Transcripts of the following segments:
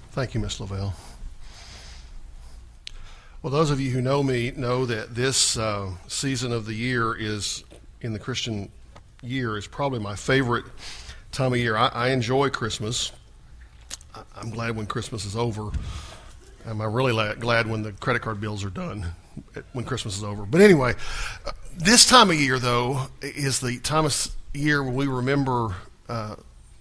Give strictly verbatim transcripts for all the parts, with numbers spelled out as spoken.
Thank you, Miss Lavelle. Well, those of you who know me know that this uh, season of the year is, in the Christian year, is probably my favorite time of year. I, I enjoy Christmas. I'm glad when Christmas is over. I'm really la- glad when the credit card bills are done, when Christmas is over. But anyway, uh, this time of year, though, is the time of year when we remember uh,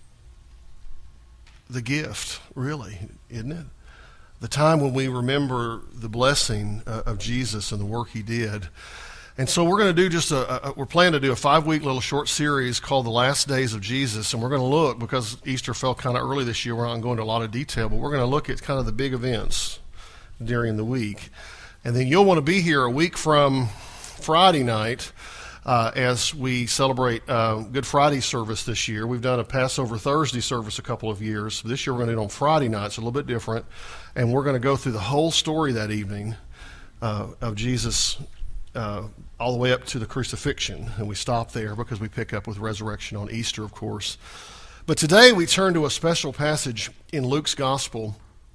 the gift, really, isn't it? The time when we remember the blessing uh, of Jesus and the work he did. And so we're going to do just a, a we're planning to do a five-week little short series called The Last Days of Jesus. And we're going to look, because Easter fell kind of early this year, we're not going to go into a lot of detail, but we're going to look at kind of the big events during the week. And then you'll want to be here a week from Friday night uh, as we celebrate uh, Good Friday service this year. We've done a Passover Thursday service a couple of years. This year we're going to do it on Friday nights, a little bit different. And we're going to go through the whole story that evening uh, of Jesus uh, all the way up to the crucifixion. And we stop there because we pick up with resurrection on Easter, of course. But today we turn to a special passage in Luke's Gospel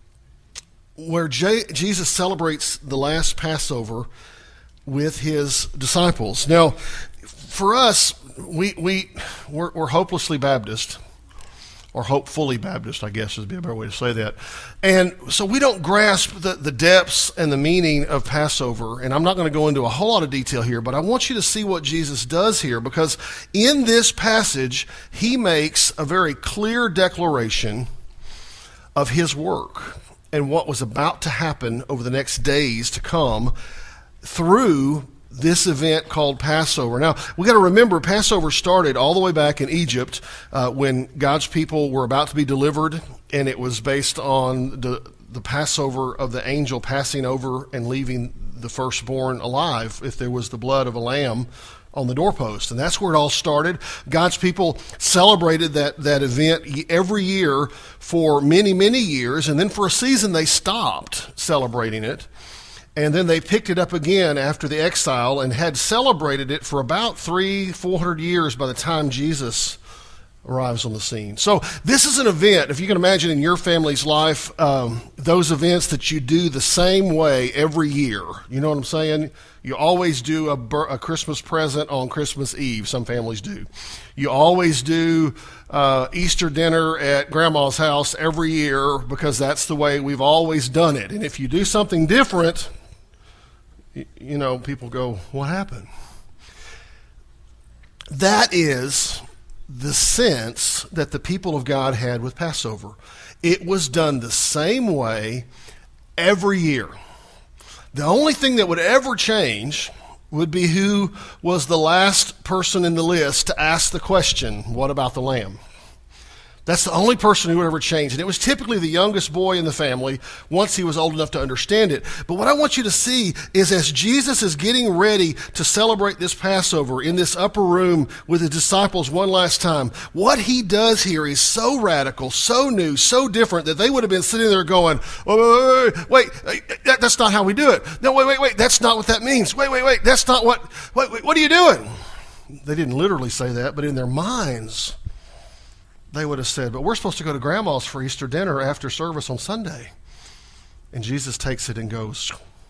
where J- Jesus celebrates the last Passover with his disciples. Now, for us, we, we, we're, we're hopelessly Baptist, or hopefully Baptist, I guess would be a better way to say that. And so we don't grasp the, the depths and the meaning of Passover. And I'm not going to go into a whole lot of detail here, but I want you to see what Jesus does here, because in this passage, he makes a very clear declaration of his work and what was about to happen over the next days to come through this event called Passover. Now, we got to remember, Passover started all the way back in Egypt uh, when God's people were about to be delivered, and it was based on the, the Passover of the angel passing over and leaving the firstborn alive if there was the blood of a lamb on the doorpost. And that's where it all started. God's people celebrated that, that event every year for many, many years, and then for a season they stopped celebrating it. And then they picked it up again after the exile and had celebrated it for about three, four hundred years by the time Jesus arrives on the scene. So this is an event, if you can imagine in your family's life, um, those events that you do the same way every year. You know what I'm saying? You always do a, a Christmas present on Christmas Eve. Some families do. You always do uh, Easter dinner at Grandma's house every year because that's the way we've always done it. And if you do something different, you know, people go, what happened? That is the sense that the people of God had with Passover. It was done the same way every year. The only thing that would ever change would be who was the last person in the list to ask the question, what about the lamb? That's the only person who would ever change. And it was typically the youngest boy in the family once he was old enough to understand it. But what I want you to see is as Jesus is getting ready to celebrate this Passover in this upper room with his disciples one last time, what he does here is so radical, so new, so different that they would have been sitting there going, oh, wait, wait, wait, that, that's not how we do it. No, wait, wait, wait, that's not what that means. Wait, wait, wait, that's not what, wait, wait, what are you doing? They didn't literally say that, but in their minds, they would have said, but we're supposed to go to Grandma's for Easter dinner after service on Sunday. And Jesus takes it and goes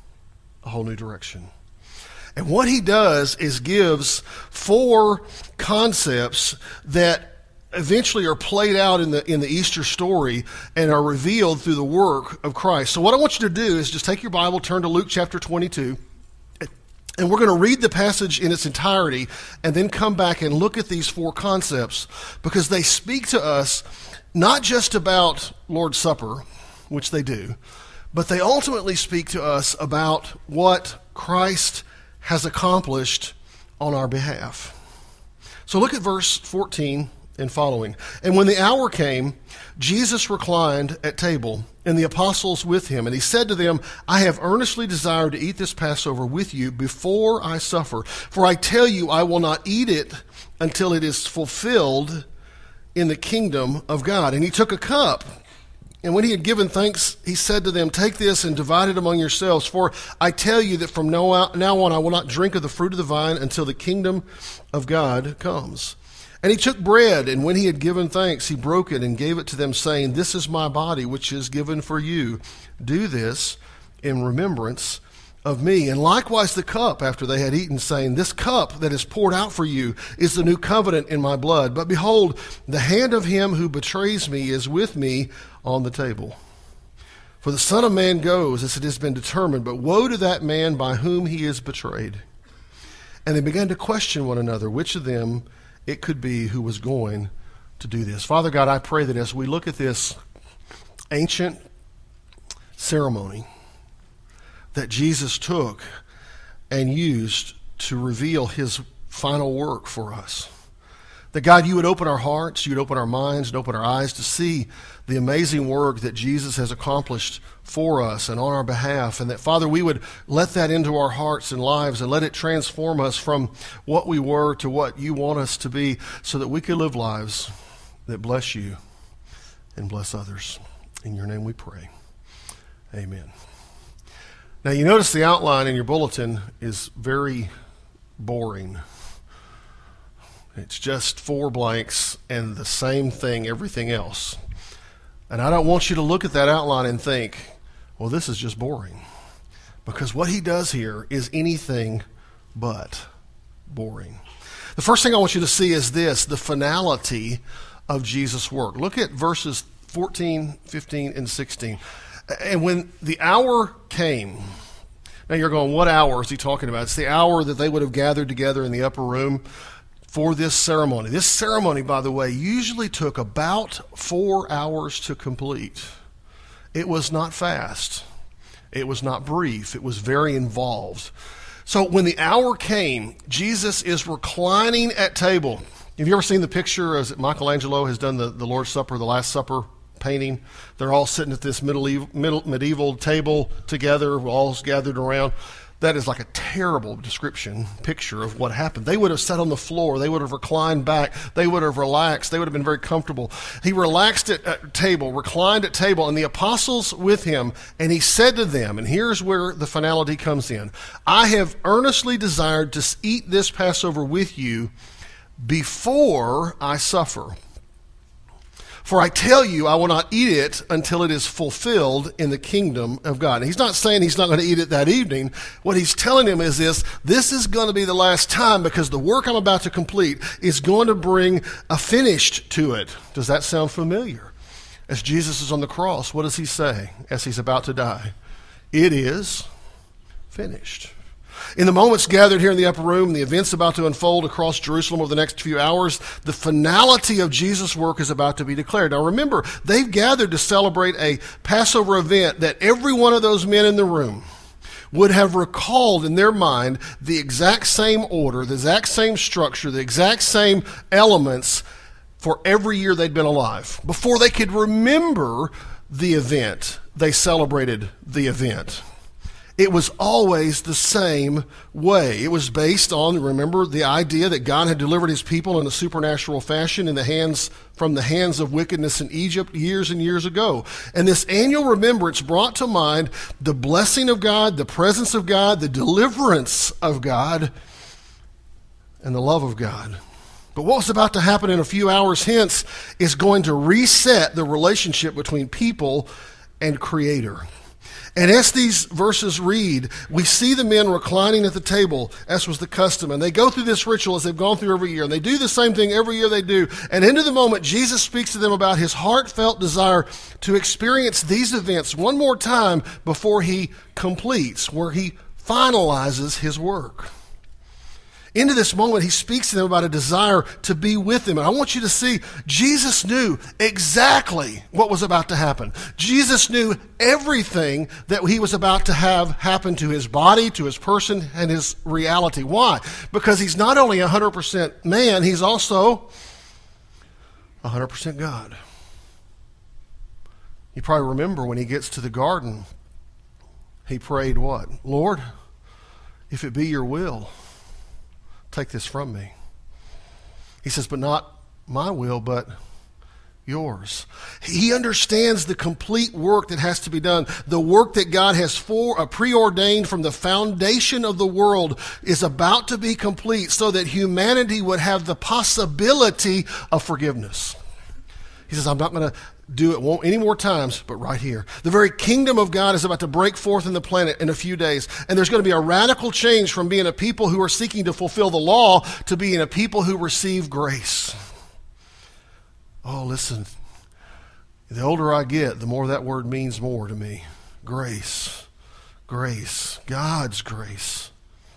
a whole new direction. And what he does is gives four concepts that eventually are played out in the in the Easter story and are revealed through the work of Christ. So what I want you to do is just take your Bible, turn to Luke chapter twenty-two, and we're going to read the passage in its entirety and then come back and look at these four concepts because they speak to us not just about Lord's Supper, which they do, but they ultimately speak to us about what Christ has accomplished on our behalf. So look at verse fourteen and following. And when the hour came, Jesus reclined at table, and the apostles with him. And he said to them, I have earnestly desired to eat this Passover with you before I suffer. For I tell you, I will not eat it until it is fulfilled in the kingdom of God. And he took a cup. And when he had given thanks, he said to them, take this and divide it among yourselves. For I tell you that from now on I will not drink of the fruit of the vine until the kingdom of God comes. And he took bread, and when he had given thanks, he broke it and gave it to them, saying, "This is my body, which is given for you. Do this in remembrance of me." And likewise the cup after they had eaten, saying, "This cup that is poured out for you is the new covenant in my blood. But behold, the hand of him who betrays me is with me on the table. For the Son of Man goes as it has been determined, but woe to that man by whom he is betrayed." And they began to question one another, which of them it could be who was going to do this. Father God, I pray that as we look at this ancient ceremony that Jesus took and used to reveal his final work for us, that God, you would open our hearts, you would open our minds, and open our eyes to see the amazing work that Jesus has accomplished for us and on our behalf, and that, Father, we would let that into our hearts and lives and let it transform us from what we were to what you want us to be, so that we could live lives that bless you and bless others. In your name we pray. Amen. Now, you notice the outline in your bulletin is very boring. It's just four blanks and the same thing, everything else. And I don't want you to look at that outline and think, well, this is just boring. Because what he does here is anything but boring. The first thing I want you to see is this, the finality of Jesus' work. Look at verses fourteen, fifteen, and sixteen. And when the hour came, now you're going, what hour is he talking about? It's the hour that they would have gathered together in the upper room for this ceremony. This ceremony, by the way, usually took about four hours to complete. It was not fast. It was not brief. It was very involved. So when the hour came, Jesus is reclining at table. Have you ever seen the picture as Michelangelo has done the, the Lord's Supper, the Last Supper painting? They're all sitting at this medieval, medieval table together, all gathered around. That is like a terrible description, picture of what happened. They would have sat on the floor. They would have reclined back. They would have relaxed. They would have been very comfortable. He relaxed at, at table, reclined at table, and the apostles with him, and he said to them, and here's where the finality comes in, "I have earnestly desired to eat this Passover with you before I suffer. For I tell you, I will not eat it until it is fulfilled in the kingdom of God." And he's not saying he's not going to eat it that evening. What he's telling him is this, this is going to be the last time, because the work I'm about to complete is going to bring a finish to it. Does that sound familiar? As Jesus is on the cross, what does he say as he's about to die? It is finished. In the moments gathered here in the upper room, the events about to unfold across Jerusalem over the next few hours, the finality of Jesus' work is about to be declared. Now remember, they've gathered to celebrate a Passover event that every one of those men in the room would have recalled in their mind the exact same order, the exact same structure, the exact same elements for every year they'd been alive. Before they could remember the event, they celebrated the event. It was always the same way. It was based on, remember, the idea that God had delivered his people in a supernatural fashion in the hands, from the hands of wickedness in Egypt years and years ago. And this annual remembrance brought to mind the blessing of God, the presence of God, the deliverance of God, and the love of God. But what was about to happen in a few hours hence is going to reset the relationship between people and Creator. And as these verses read, we see the men reclining at the table, as was the custom. And they go through this ritual as they've gone through every year. And they do the same thing every year they do. And into the moment, Jesus speaks to them about his heartfelt desire to experience these events one more time before he completes, where he finalizes his work. Into this moment, he speaks to them about a desire to be with them. And I want you to see, Jesus knew exactly what was about to happen. Jesus knew everything that he was about to have happen to his body, to his person, and his reality. Why? Because he's not only one hundred percent man, he's also one hundred percent God. You probably remember when he gets to the garden, he prayed what? "Lord, if it be your will, take this from me." He says, "But not my will, but yours. He understands the complete work that has to be done. The work that God has for, uh, preordained from the foundation of the world is about to be complete so that humanity would have the possibility of forgiveness. He says, I'm not going to do it won't any more times, but right here. The very kingdom of God is about to break forth in the planet in a few days. And there's going to be a radical change from being a people who are seeking to fulfill the law to being a people who receive grace. Oh, listen, the older I get, the more that word means more to me. Grace, grace, God's grace.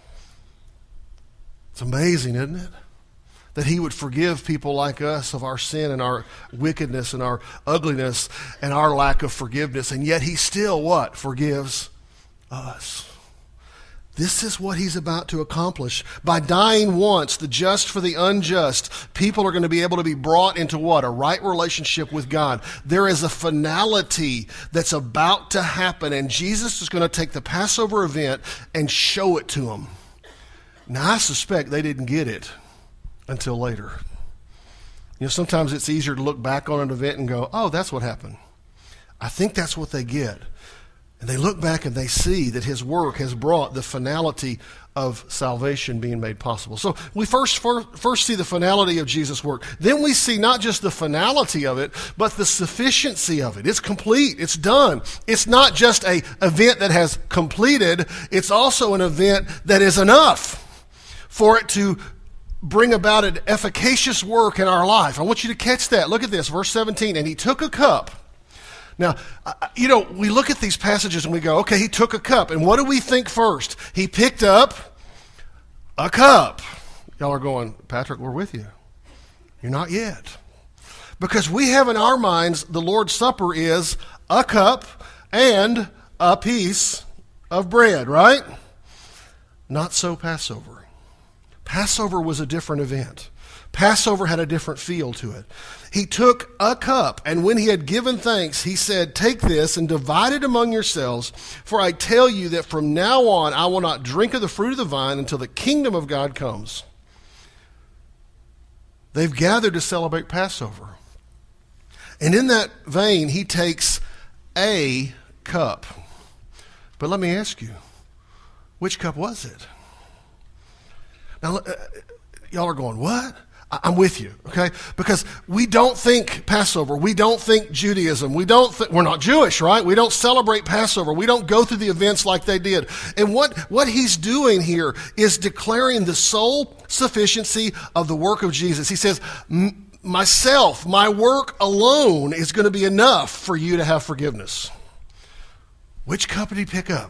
It's amazing, isn't it? That he would forgive people like us of our sin and our wickedness and our ugliness and our lack of forgiveness. And yet he still, what? Forgives us. This is what he's about to accomplish. By dying once, the just for the unjust, people are going to be able to be brought into what? A right relationship with God. There is a finality that's about to happen, and Jesus is going to take the Passover event and show it to them. Now, I suspect they didn't get it until later. You know, sometimes it's easier to look back on an event and go, oh, that's what happened. I think that's what they get. And they look back and they see that his work has brought the finality of salvation being made possible. So we first, first see the finality of Jesus' work. Then we see not just the finality of it, but the sufficiency of it. It's complete. It's done. It's not just an event that has completed. It's also an event that is enough for it to bring about an efficacious work in our life. I want you to catch that. Look at this, verse seventeen. And he took a cup. Now, you know, we look at these passages and we go, okay, he took a cup. And what do we think first? He picked up a cup. Y'all are going, Patrick, we're with you. You're not yet. Because we have in our minds the Lord's Supper is a cup and a piece of bread, right? Not so Passover. Passover was a different event. Passover had a different feel to it. He took a cup, and when he had given thanks, he said, take this and divide it among yourselves, for I tell you that from now on I will not drink of the fruit of the vine until the kingdom of God comes. They've gathered to celebrate Passover. And in that vein, he takes a cup. But let me ask you, which cup was it? Now, uh, y'all are going, what? I- I'm with you, okay? Because we don't think Passover. We don't think Judaism. We don't th- we're not Jewish, right? We don't celebrate Passover. We don't go through the events like they did. And what, what he's doing here is declaring the sole sufficiency of the work of Jesus. He says, myself, my work alone is going to be enough for you to have forgiveness. Which cup did he pick up?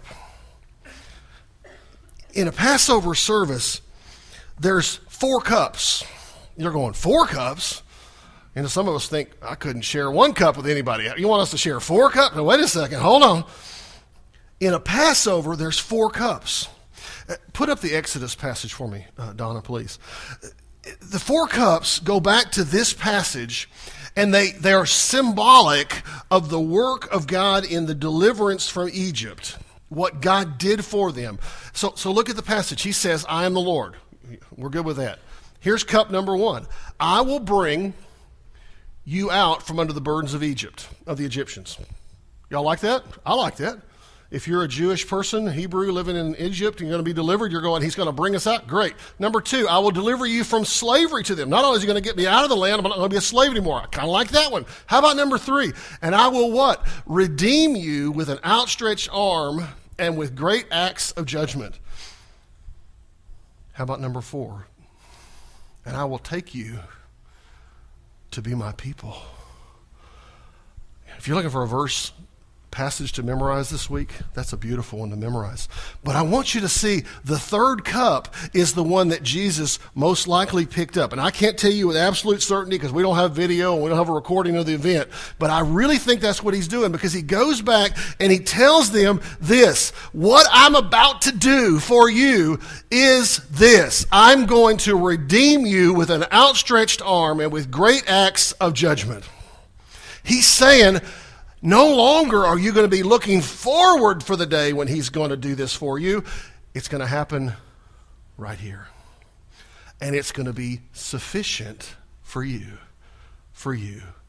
In a Passover service, there's four cups. You're going, four cups? You know, some of us think, I couldn't share one cup with anybody. You want us to share four cups? Now, wait a second. Hold on. In a Passover, there's four cups. Put up the Exodus passage for me, uh, Donna, please. The four cups go back to this passage, and they, they are symbolic of the work of God in the deliverance from Egypt, what God did for them. So, so look at the passage. He says, I am the Lord. We're good with that. Here's cup number one. I will bring you out from under the burdens of Egypt, of the Egyptians. Y'all like that? I like that. If you're a Jewish person, Hebrew, living in Egypt, and you're going to be delivered, you're going, he's going to bring us out? Great. Number two, I will deliver you from slavery to them. Not only is he going to get me out of the land, I'm not going to be a slave anymore. I kind of like that one. How about number three? And I will what? Redeem you with an outstretched arm and with great acts of judgment. How about number four? And I will take you to be my people. If you're looking for a verse passage to memorize this week, that's a beautiful one to memorize. But I want you to see the third cup is the one that Jesus most likely picked up. And I can't tell you with absolute certainty because we don't have video and we don't have a recording of the event. But I really think that's what he's doing, because he goes back and he tells them this: what I'm about to do for you is this. I'm going to redeem you with an outstretched arm and with great acts of judgment. He's saying, no longer are you going to be looking forward for the day when he's going to do this for you. It's going to happen right here. And it's going to be sufficient for you, for you,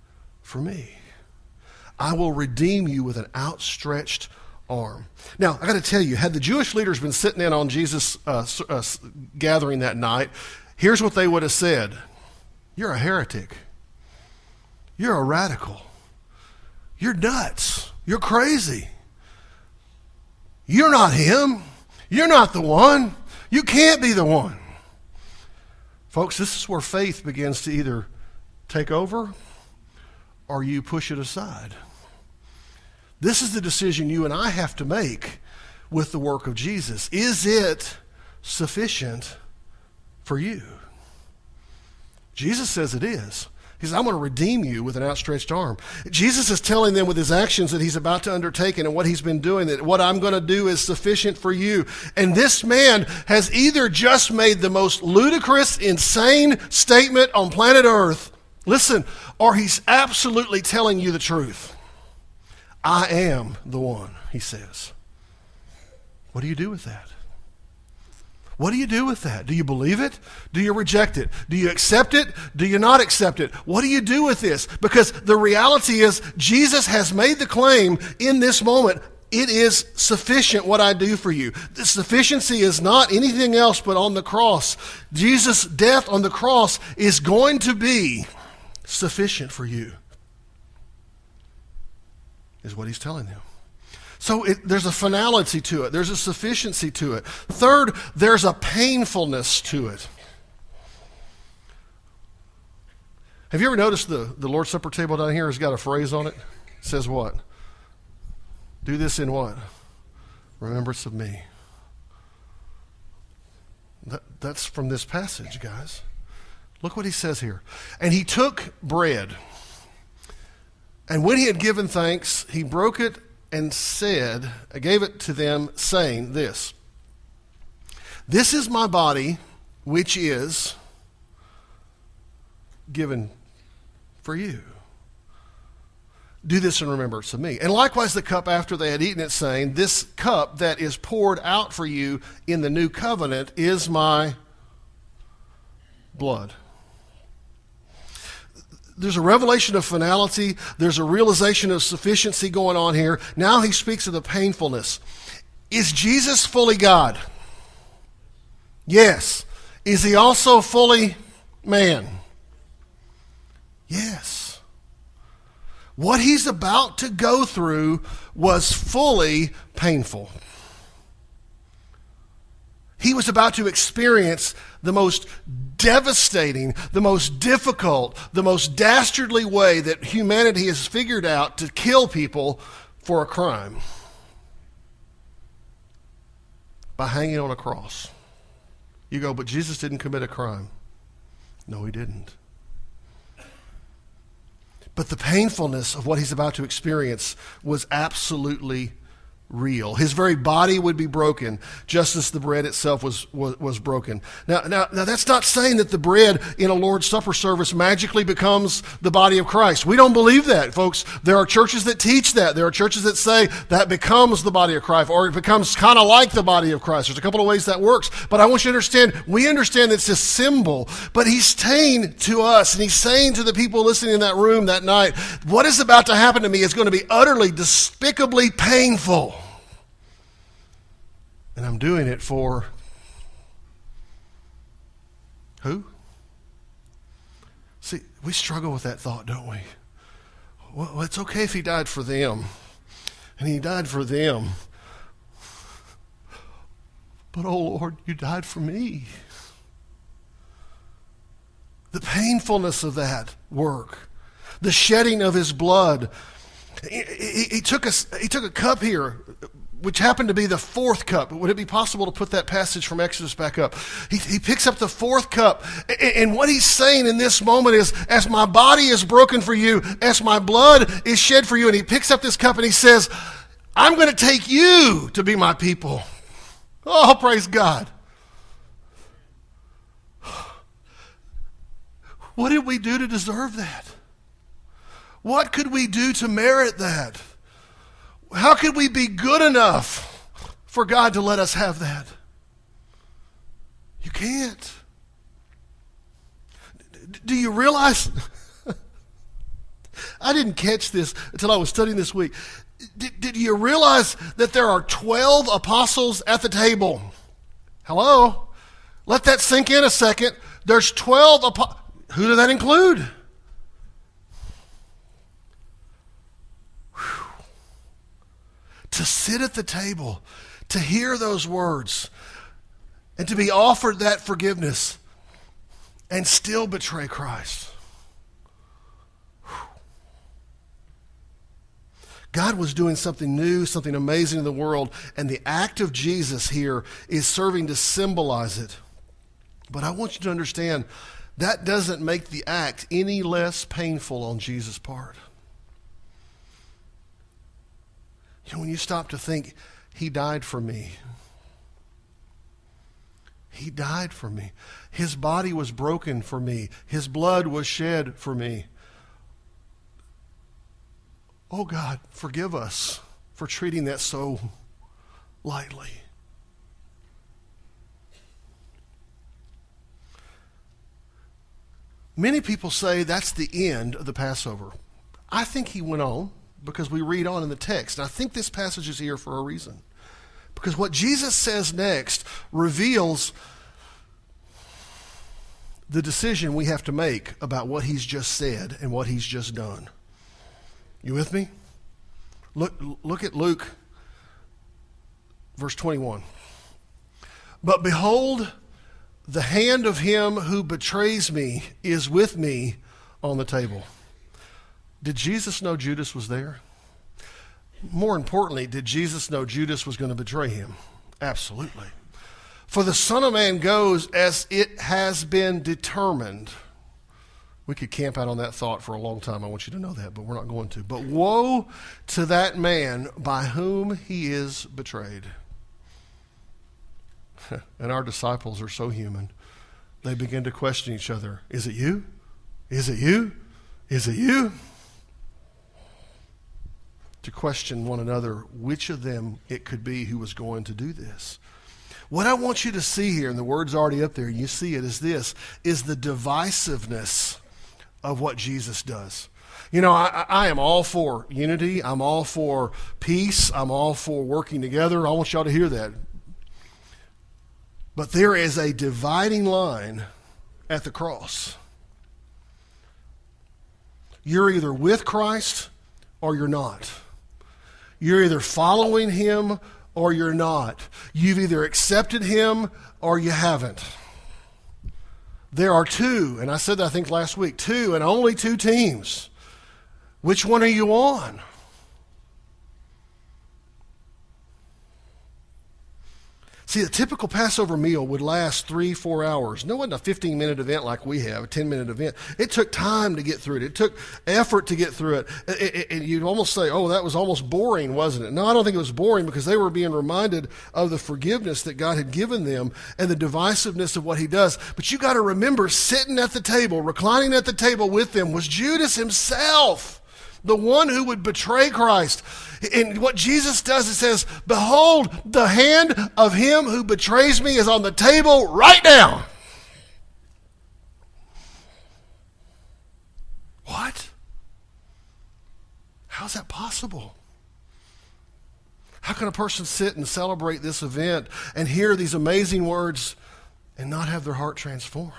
for me. I will redeem you with an outstretched arm. Now, I got to tell you, had the Jewish leaders been sitting in on Jesus' uh, uh, gathering that night, here's what they would have said. You're a heretic. You're a radical. You're nuts. You're crazy. You're not him. You're not the one. You can't be the one. Folks, this is where faith begins to either take over or you push it aside. This is the decision you and I have to make with the work of Jesus. Is it sufficient for you? Jesus says it is. He says, I'm going to redeem you with an outstretched arm. Jesus is telling them with his actions that he's about to undertake and what he's been doing, that what I'm going to do is sufficient for you. And this man has either just made the most ludicrous, insane statement on planet Earth, listen, or he's absolutely telling you the truth. I am the one, he says. What do you do with that? What do you do with that? Do you believe it? Do you reject it? Do you accept it? Do you not accept it? What do you do with this? Because the reality is Jesus has made the claim in this moment, it is sufficient what I do for you. The sufficiency is not anything else but on the cross. Jesus' death on the cross is going to be sufficient for you, is what he's telling them. So it, there's a finality to it. There's a sufficiency to it. Third, there's a painfulness to it. Have you ever noticed the, the Lord's Supper table down here has got a phrase on it? It says what? Do this in what? Remembrance of me. That, that's from this passage, guys. Look what he says here. And he took bread, and when he had given thanks, he broke it and said, I gave it to them, saying this, this is my body, which is given for you. Do this in remembrance of me. And likewise the cup after they had eaten it, saying, this cup that is poured out for you in the new covenant is my blood. There's a revelation of finality. There's a realization of sufficiency going on here. Now he speaks of the painfulness. Is Jesus fully God? Yes. Is he also fully man? Yes. What he's about to go through was fully painful. He was about to experience the most devastating, the most difficult, the most dastardly way that humanity has figured out to kill people for a crime. By hanging on a cross. You go, but Jesus didn't commit a crime. No, he didn't. But the painfulness of what he's about to experience was absolutely real. His very body would be broken, just as the bread itself was, was, was broken. Now, now, now, that's not saying that the bread in a Lord's Supper service magically becomes the body of Christ. We don't believe that, folks. There are churches that teach that. There are churches that say that becomes the body of Christ, or it becomes kind of like the body of Christ. There's a couple of ways that works. But I want you to understand, we understand it's a symbol, but he's saying to us, and he's saying to the people listening in that room that night, what is about to happen to me is going to be utterly, despicably painful. And I'm doing it for who? See, we struggle with that thought, don't we? Well, it's okay if he died for them. And he died for them. But, oh Lord, you died for me. The painfulness of that work. The shedding of his blood. He, he, he, took a, he took a cup here, which happened to be the fourth cup. Would it be possible to put that passage from Exodus back up? He, he picks up the fourth cup. And, and what he's saying in this moment is, as my body is broken for you, as my blood is shed for you, and he picks up this cup and he says, I'm going to take you to be my people. Oh, praise God. What did we do to deserve that? What could we do to merit that? How could we be good enough for God to let us have that? You can't. Do you realize? I didn't catch this until I was studying this week. Did, did you realize that there are twelve apostles at the table? Hello? Let that sink in a second. There's twelve apostles. Who did that include? Whew. To sit at the table, to hear those words, and to be offered that forgiveness, and still betray Christ. God was doing something new, something amazing in the world, and the act of Jesus here is serving to symbolize it. But I want you to understand, that doesn't make the act any less painful on Jesus' part. You know, when you stop to think, he died for me. He died for me. His body was broken for me. His blood was shed for me. Oh God, forgive us for treating that so lightly. Many people say that's the end of the Passover. I think he went on because we read on in the text. And I think this passage is here for a reason. Because what Jesus says next reveals the decision we have to make about what he's just said and what he's just done. You with me? Look, look at Luke, verse twenty-one. But behold, the hand of him who betrays me is with me on the table. Did Jesus know Judas was there? More importantly, did Jesus know Judas was going to betray him? Absolutely. For the Son of Man goes as it has been determined. We could camp out on that thought for a long time. I want you to know that, but we're not going to. But woe to that man by whom he is betrayed. And our disciples are so human. They begin to question each other. Is it you? Is it you? Is it you? To question one another which of them it could be who was going to do this. What I want you to see here, and the word's already up there, and you see it, is this, is the divisiveness of what Jesus does. You know, I, I am all for unity. I'm all for peace. I'm all for working together. I want y'all to hear that. But there is a dividing line at the cross. You're either with Christ or you're not. You're either following him or you're not. You've either accepted him or you haven't. There are two, and I said that I think last week, two and only two teams. Which one are you on? See, a typical Passover meal would last three, four hours. No, it wasn't a fifteen-minute event like we have, a ten-minute event. It took time to get through it. It took effort to get through it. And you'd almost say, oh, that was almost boring, wasn't it? No, I don't think it was boring because they were being reminded of the forgiveness that God had given them and the divisiveness of what he does. But you got to remember, sitting at the table, reclining at the table with them was Judas himself, the one who would betray Christ. And what Jesus does, it says, behold, the hand of him who betrays me is on the table right now. What? How's that possible? How can a person sit and celebrate this event and hear these amazing words and not have their heart transformed?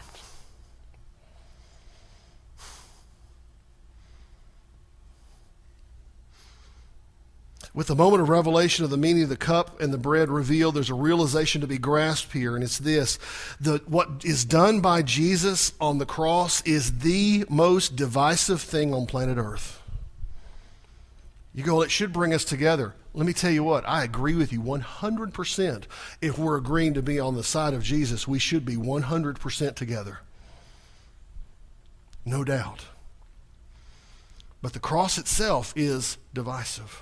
With the moment of revelation of the meaning of the cup and the bread revealed, there's a realization to be grasped here, and it's this. The, what is done by Jesus on the cross is the most divisive thing on planet Earth. You go, it should bring us together. Let me tell you what, I agree with you one hundred percent. If we're agreeing to be on the side of Jesus, we should be one hundred percent together. No doubt. But the cross itself is divisive.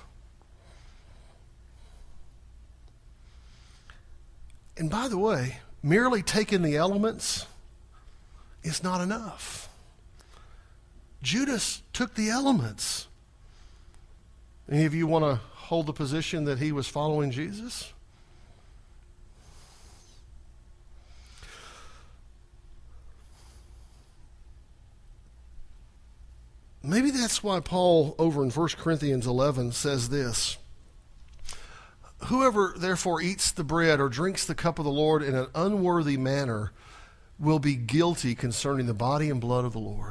And by the way, merely taking the elements is not enough. Judas took the elements. Any of you want to hold the position that he was following Jesus? Maybe that's that's why Paul over in First Corinthians eleven says this. Whoever therefore eats the bread or drinks the cup of the Lord in an unworthy manner will be guilty concerning the body and blood of the Lord.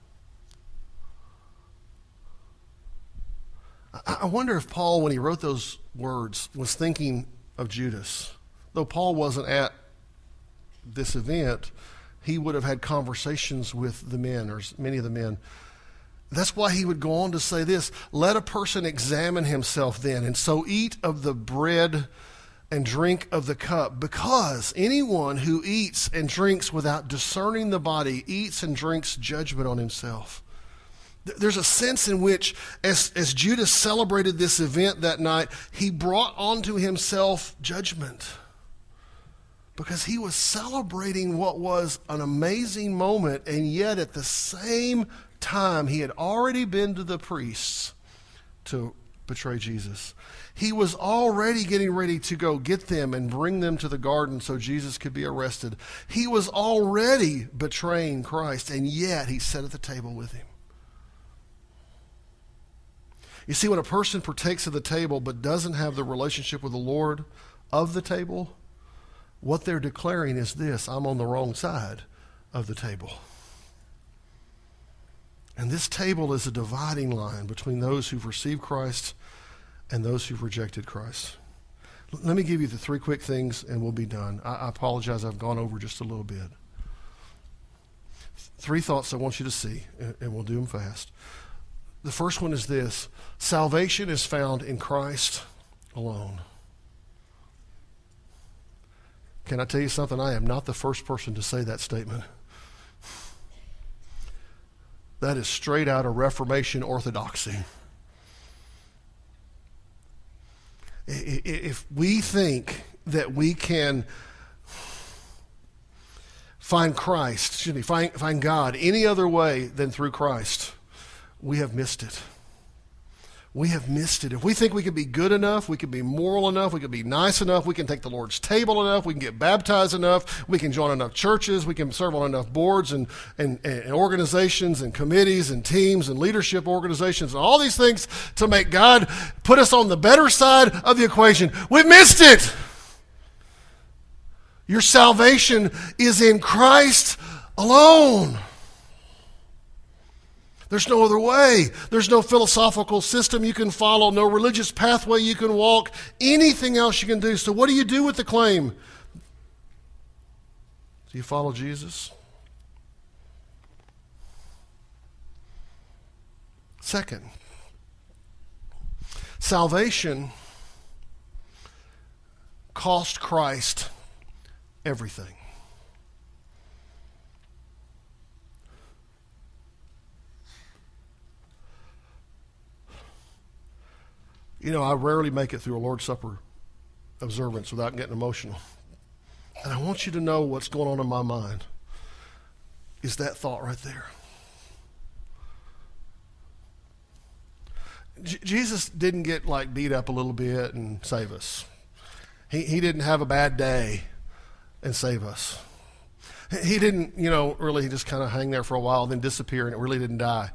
I wonder if Paul, when he wrote those words, was thinking of Judas. Though Paul wasn't at this event, he would have had conversations with the men, or many of the men. That's why he would go on to say this, let a person examine himself then, and so eat of the bread and drink of the cup, because anyone who eats and drinks without discerning the body eats and drinks judgment on himself. There's a sense in which, as, as Judas celebrated this event that night, he brought onto himself judgment, because he was celebrating what was an amazing moment, and yet at the same time he had already been to the priests to betray Jesus. He was already getting ready to go get them and bring them to the garden so Jesus could be arrested. He was already betraying Christ, and yet he sat at the table with him. You see, when a person partakes of the table but doesn't have the relationship with the Lord of the table, what they're declaring is this: I'm on the wrong side of the table. And this table is a dividing line between those who've received Christ and those who've rejected Christ. Let me give you the three quick things and we'll be done. I, I apologize, I've gone over just a little bit. Three thoughts I want you to see, and, and we'll do them fast. The first one is this: salvation is found in Christ alone. Can I tell you something? I am not the first person to say that statement. That is straight out of Reformation orthodoxy. If we think that we can find Christ, excuse me, find, find God any other way than through Christ, we have missed it. We have missed it. If we think we can be good enough, we can be moral enough, we can be nice enough, we can take the Lord's table enough, we can get baptized enough, we can join enough churches, we can serve on enough boards and, and, and organizations and committees and teams and leadership organizations and all these things to make God put us on the better side of the equation. We've missed it. Your salvation is in Christ alone. There's no other way. There's no philosophical system you can follow, no religious pathway you can walk, anything else you can do. So what do you do with the claim? Do you follow Jesus? Second, salvation cost Christ everything. You know, I rarely make it through a Lord's Supper observance without getting emotional. And I want you to know what's going on in my mind is that thought right there. J- Jesus didn't get like beat up a little bit and save us. He, he didn't have a bad day and save us. He didn't, you know, really just kind of hang there for a while and then disappear and it really didn't die.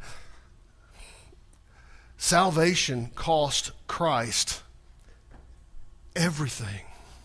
Salvation cost Christ everything.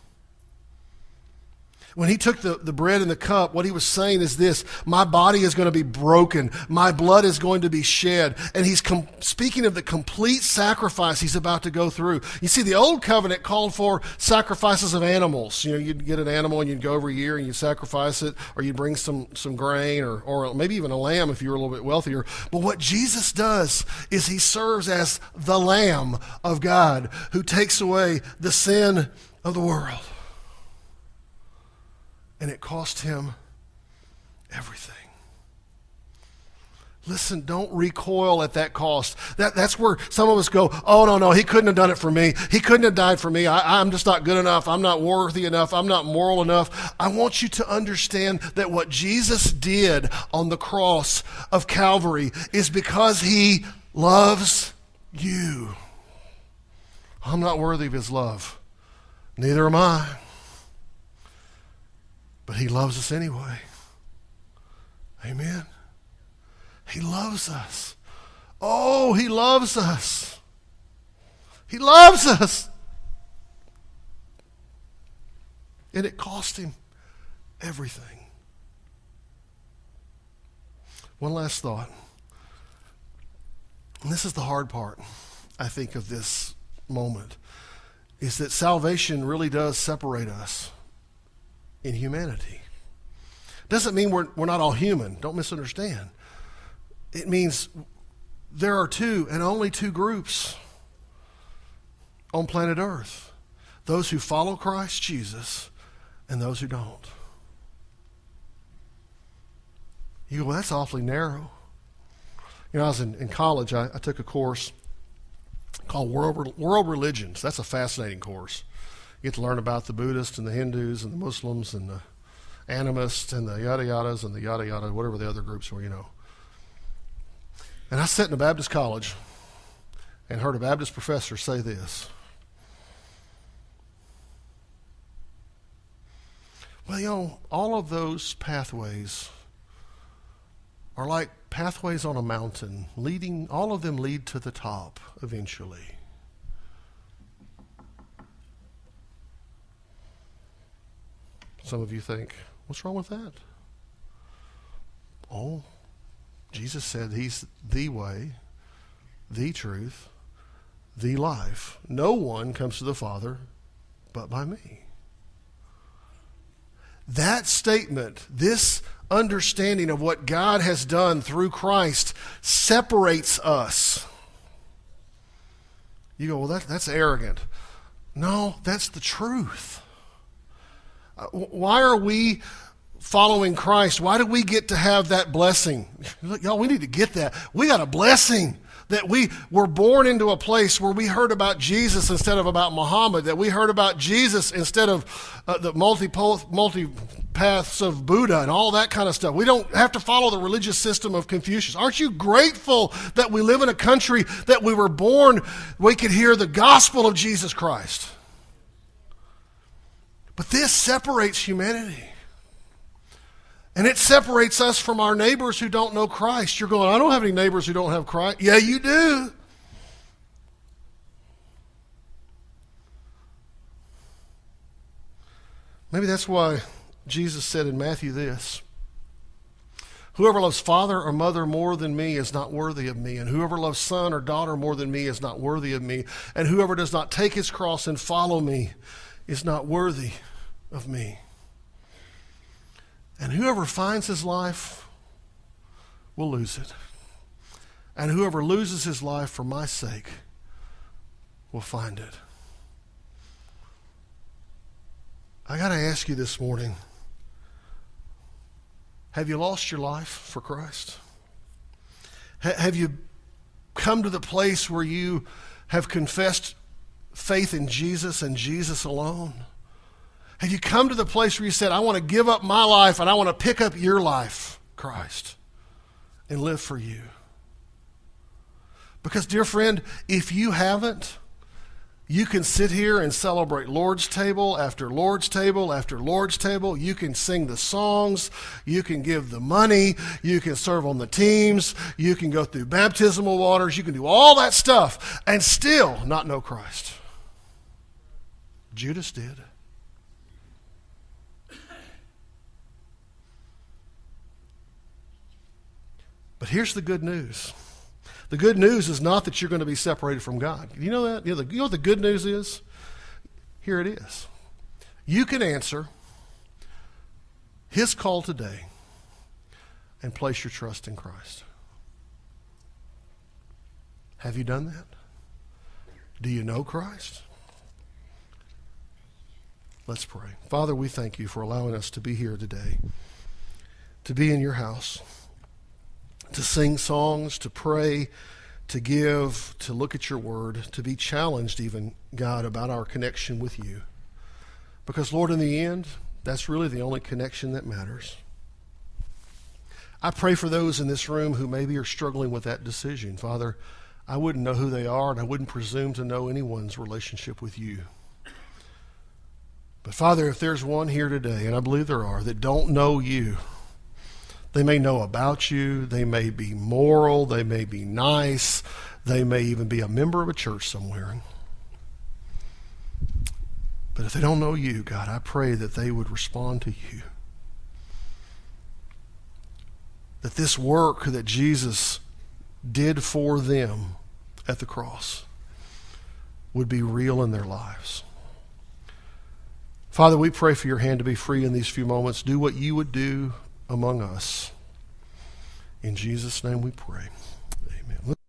When he took the, the bread and the cup, what he was saying is this: my body is going to be broken. My blood is going to be shed. And he's com- speaking of the complete sacrifice he's about to go through. You see, the old covenant called for sacrifices of animals. You know, you'd get an animal and you'd go every year and you'd sacrifice it, or you'd bring some, some grain, or, or maybe even a lamb if you were a little bit wealthier. But what Jesus does is he serves as the Lamb of God who takes away the sin of the world. And it cost him everything. Listen, don't recoil at that cost. That, that's where some of us go, oh, no, no, he couldn't have done it for me. He couldn't have died for me. I, I'm just not good enough. I'm not worthy enough. I'm not moral enough. I want you to understand that what Jesus did on the cross of Calvary is because he loves you. I'm not worthy of his love. Neither am I. But he loves us anyway. Amen. He loves us. Oh, he loves us. He loves us. And it cost him everything. One last thought. And this is the hard part, I think, of this moment, is that salvation really does separate us in humanity. Doesn't mean we're, we're not all human. Don't misunderstand. It means there are two and only two groups on planet Earth. Those who follow Christ Jesus and those who don't. You go, well, that's awfully narrow. You know, I was in, in college, I, I took a course called World, World Religions. That's a fascinating course. You get to learn about the Buddhists and the Hindus and the Muslims and the animists and the yada yadas and the yada yada, whatever the other groups were, you know. And I sat in a Baptist college and heard a Baptist professor say this. Well, you know, all of those pathways are like pathways on a mountain, leading, all of them lead to the top eventually. Some of you think, what's wrong with that? Oh, Jesus said he's the way, the truth, the life. No one comes to the Father but by me. That statement, this understanding of what God has done through Christ, separates us. You go, well, that, that's arrogant. No, that's the truth. Uh, why are we following Christ? Why do we get to have that blessing? Look, y'all, we need to get that. We got a blessing that we were born into a place where we heard about Jesus instead of about Muhammad, that we heard about Jesus instead of uh, the multi multi paths of Buddha and all that kind of stuff. We don't have to follow the religious system of Confucius. Aren't you grateful that we live in a country that we were born, we could hear the gospel of Jesus Christ? But this separates humanity. And it separates us from our neighbors who don't know Christ. You're going, I don't have any neighbors who don't have Christ. Yeah, you do. Maybe that's why Jesus said in Matthew this: whoever loves father or mother more than me is not worthy of me, and whoever loves son or daughter more than me is not worthy of me, and whoever does not take his cross and follow me is not worthy of me. And whoever finds his life will lose it. And whoever loses his life for my sake will find it. I got to ask you this morning, have you lost your life for Christ? Ha- have you come to the place where you have confessed faith in Jesus and Jesus alone? Have you come to the place where you said, I want to give up my life and I want to pick up your life, Christ, and live for you? Because, dear friend, if you haven't, you can sit here and celebrate Lord's table after Lord's table after Lord's table. You can sing the songs. You can give the money. You can serve on the teams. You can go through baptismal waters. You can do all that stuff and still not know Christ. Judas did. But here's the good news. The good news is not that you're going to be separated from God. You know that? You know, the, you know what the good news is? Here it is. You can answer his call today and place your trust in Christ. Have you done that? Do you know Christ? Let's pray. Father, we thank you for allowing us to be here today, to be in your house, to sing songs, to pray, to give, to look at your word, to be challenged even, God, about our connection with you. Because, Lord, in the end, that's really the only connection that matters. I pray for those in this room who maybe are struggling with that decision. Father, I wouldn't know who they are, and I wouldn't presume to know anyone's relationship with you. But, Father, if there's one here today, and I believe there are, that don't know you, They may know about you. They may be moral. They may be nice. They may even be a member of a church somewhere. But if they don't know you, God, I pray that they would respond to you. That this work that Jesus did for them at the cross would be real in their lives. Father, we pray for your hand to be free in these few moments. Do what you would do among us. In Jesus' name we pray. Amen.